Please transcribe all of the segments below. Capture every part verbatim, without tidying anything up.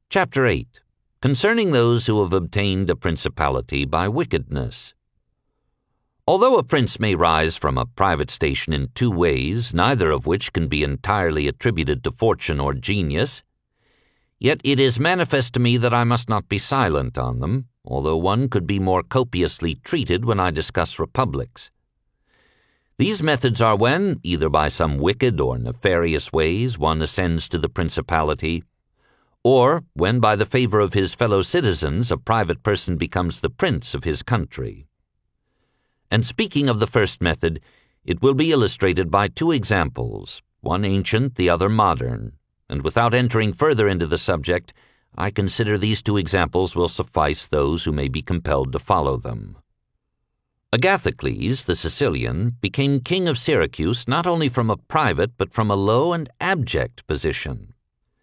Chapter eight. Concerning those who have obtained a principality by wickedness. Although a prince may rise from a private station in two ways, neither of which can be entirely attributed to fortune or genius, yet it is manifest to me that I must not be silent on them, although one could be more copiously treated when I discuss republics. These methods are when, either by some wicked or nefarious ways, one ascends to the principality, or when by the favor of his fellow citizens a private person becomes the prince of his country. And speaking of the first method, it will be illustrated by two examples, one ancient, the other modern, and without entering further into the subject, I consider these two examples will suffice those who may be compelled to follow them. Agathocles, the Sicilian, became king of Syracuse not only from a private but from a low and abject position.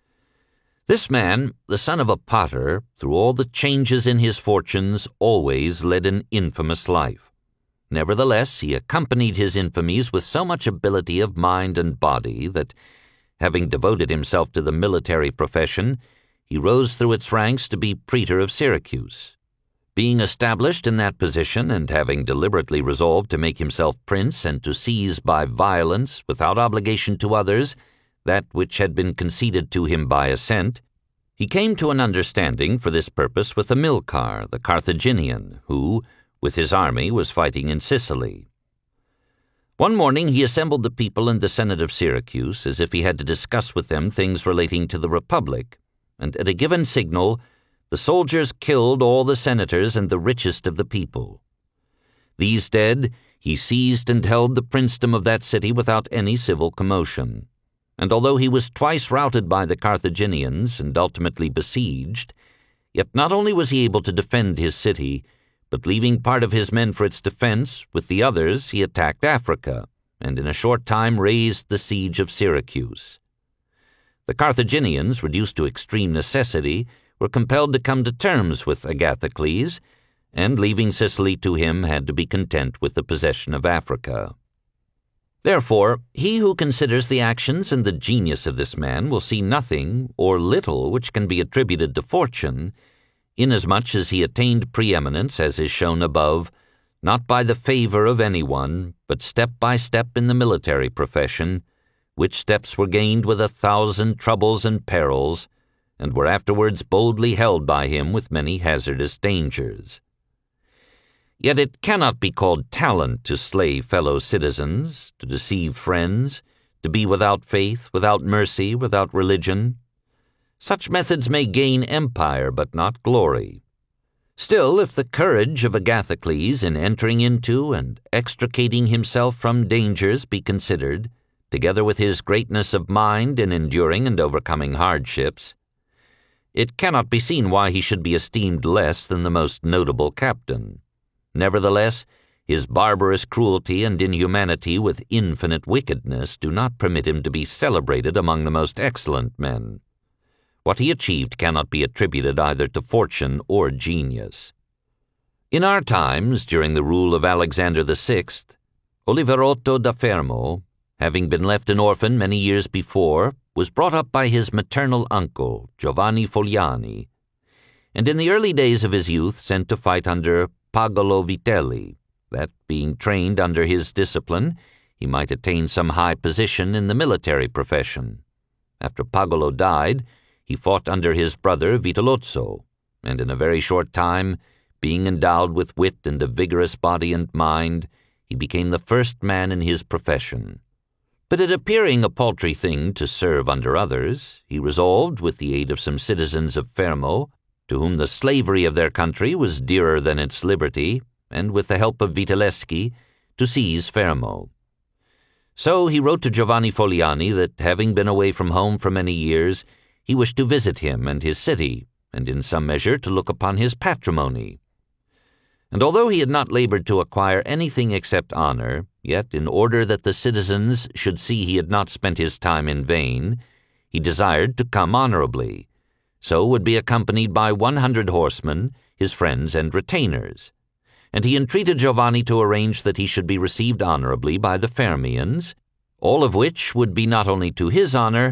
This man, the son of a potter, through all the changes in his fortunes, always led an infamous life. Nevertheless, he accompanied his infamies with so much ability of mind and body that, having devoted himself to the military profession, he rose through its ranks to be praetor of Syracuse. Being established in that position, and having deliberately resolved to make himself prince and to seize by violence, without obligation to others, that which had been conceded to him by assent, he came to an understanding for this purpose with Hamilcar, the Carthaginian, who, with his army, was fighting in Sicily. One morning he assembled the people in the Senate of Syracuse as if he had to discuss with them things relating to the Republic, and at a given signal, the soldiers killed all the senators and the richest of the people. These dead, he seized and held the princedom of that city without any civil commotion. And although he was twice routed by the Carthaginians and ultimately besieged, yet not only was he able to defend his city, but leaving part of his men for its defense, with the others he attacked Africa, and in a short time raised the siege of Syracuse. The Carthaginians, reduced to extreme necessity, were compelled to come to terms with Agathocles, and leaving Sicily to him had to be content with the possession of Africa. Therefore, he who considers the actions and the genius of this man will see nothing or little which can be attributed to fortune, inasmuch as he attained preeminence, as is shown above, not by the favor of anyone, but step by step in the military profession, which steps were gained with a thousand troubles and perils, and were afterwards boldly held by him with many hazardous dangers. Yet it cannot be called talent to slay fellow citizens, to deceive friends, to be without faith, without mercy, without religion. Such methods may gain empire, but not glory. Still, if the courage of Agathocles in entering into and extricating himself from dangers be considered, together with his greatness of mind in enduring and overcoming hardships, it cannot be seen why he should be esteemed less than the most notable captain. Nevertheless, his barbarous cruelty and inhumanity with infinite wickedness do not permit him to be celebrated among the most excellent men. What he achieved cannot be attributed either to fortune or genius. In our times, during the rule of Alexander the Sixth, Oliverotto da Fermo, having been left an orphan many years before, was brought up by his maternal uncle, Giovanni Fogliani, and in the early days of his youth sent to fight under Pagolo Vitelli, that, being trained under his discipline, he might attain some high position in the military profession. After Pagolo died, he fought under his brother Vitellozzo, and in a very short time, being endowed with wit and a vigorous body and mind, he became the first man in his profession. But it appearing a paltry thing to serve under others, he resolved, with the aid of some citizens of Fermo, to whom the slavery of their country was dearer than its liberty, and with the help of Vitelleschi, to seize Fermo. So he wrote to Giovanni Fogliani that, having been away from home for many years, he wished to visit him and his city, and in some measure to look upon his patrimony. And although he had not labored to acquire anything except honor, yet in order that the citizens should see he had not spent his time in vain, he desired to come honorably, so would be accompanied by one hundred horsemen, his friends and retainers, and he entreated Giovanni to arrange that he should be received honorably by the Fermians, all of which would be not only to his honor,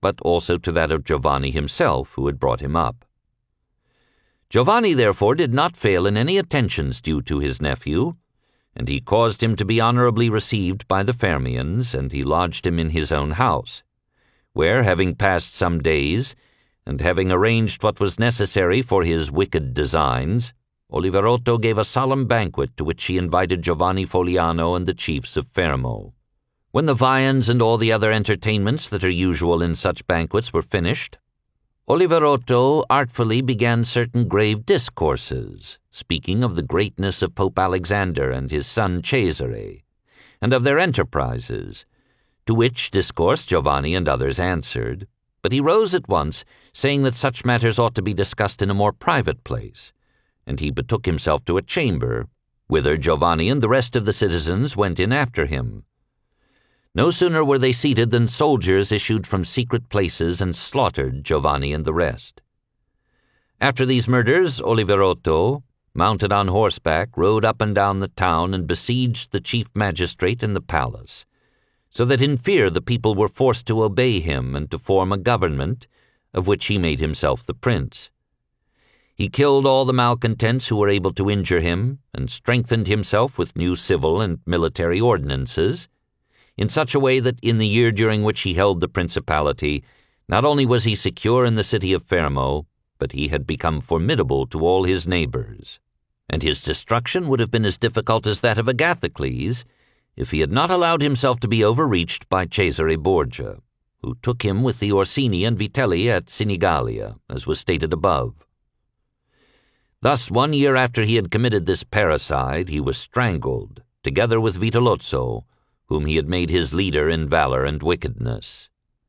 but also to that of Giovanni himself, who had brought him up. Giovanni, therefore, did not fail in any attentions due to his nephew, and he caused him to be honorably received by the Fermians, and he lodged him in his own house, where, having passed some days, and having arranged what was necessary for his wicked designs, Oliverotto gave a solemn banquet to which he invited Giovanni Fogliano and the chiefs of Fermo. When the viands and all the other entertainments that are usual in such banquets were finished, Oliverotto artfully began certain grave discourses, speaking of the greatness of Pope Alexander and his son Cesare, and of their enterprises, to which discourse Giovanni and others answered, but he rose at once, saying that such matters ought to be discussed in a more private place, and he betook himself to a chamber, whither Giovanni and the rest of the citizens went in after him. No sooner were they seated than soldiers issued from secret places and slaughtered Giovanni and the rest. After these murders, Oliverotto, mounted on horseback, rode up and down the town and besieged the chief magistrate in the palace, so that in fear the people were forced to obey him and to form a government, of which he made himself the prince. He killed all the malcontents who were able to injure him, and strengthened himself with new civil and military ordinances, in such a way that in the year during which he held the principality, not only was he secure in the city of Fermo, but he had become formidable to all his neighbors, and his destruction would have been as difficult as that of Agathocles, if he had not allowed himself to be overreached by Cesare Borgia, who took him with the Orsini and Vitelli at Sinigalia, as was stated above. Thus, one year after he had committed this parricide, he was strangled, together with Vitellozzo, whom he had made his leader in valor and wickedness.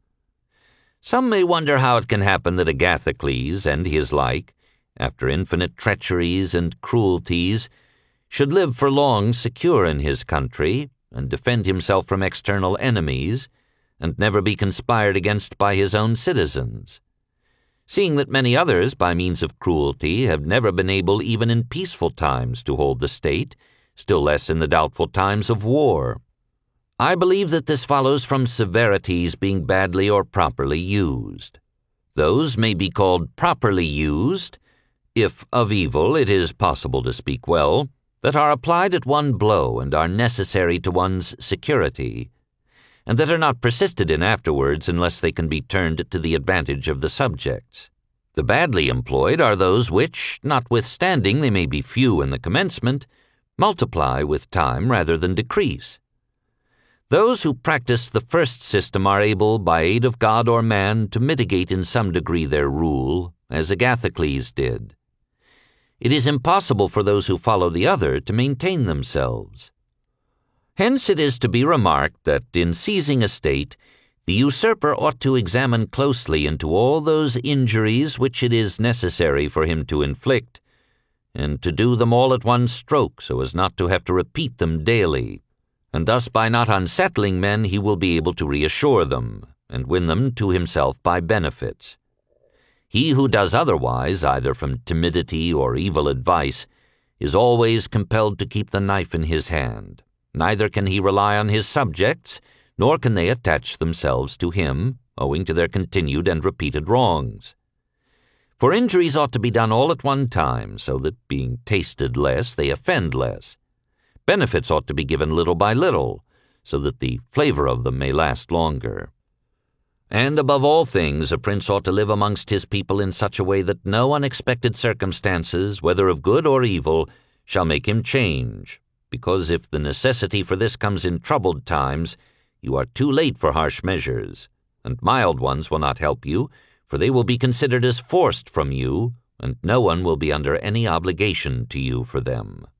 Some may wonder how it can happen that Agathocles and his like, after infinite treacheries and cruelties, should live for long secure in his country, and defend himself from external enemies, and never be conspired against by his own citizens, seeing that many others, by means of cruelty, have never been able even in peaceful times to hold the state, still less in the doubtful times of war. I believe that this follows from severities being badly or properly used. Those may be called properly used, if of evil it is possible to speak well, that are applied at one blow and are necessary to one's security, and that are not persisted in afterwards unless they can be turned to the advantage of the subjects. The badly employed are those which, notwithstanding they may be few in the commencement, multiply with time rather than decrease. Those who practice the first system are able, by aid of God or man, to mitigate in some degree their rule, as Agathocles did. It is impossible for those who follow the other to maintain themselves. Hence it is to be remarked that, in seizing a state, the usurper ought to examine closely into all those injuries which it is necessary for him to inflict, and to do them all at one stroke so as not to have to repeat them daily, and thus by not unsettling men he will be able to reassure them, and win them to himself by benefits. He who does otherwise, either from timidity or evil advice, is always compelled to keep the knife in his hand. Neither can he rely on his subjects, nor can they attach themselves to him, owing to their continued and repeated wrongs. For injuries ought to be done all at one time, so that, being tasted less, they offend less. Benefits ought to be given little by little, so that the flavor of them may last longer. And above all things, a prince ought to live amongst his people in such a way that no unexpected circumstances, whether of good or evil, shall make him change, because if the necessity for this comes in troubled times, you are too late for harsh measures, and mild ones will not help you, for they will be considered as forced from you, and no one will be under any obligation to you for them.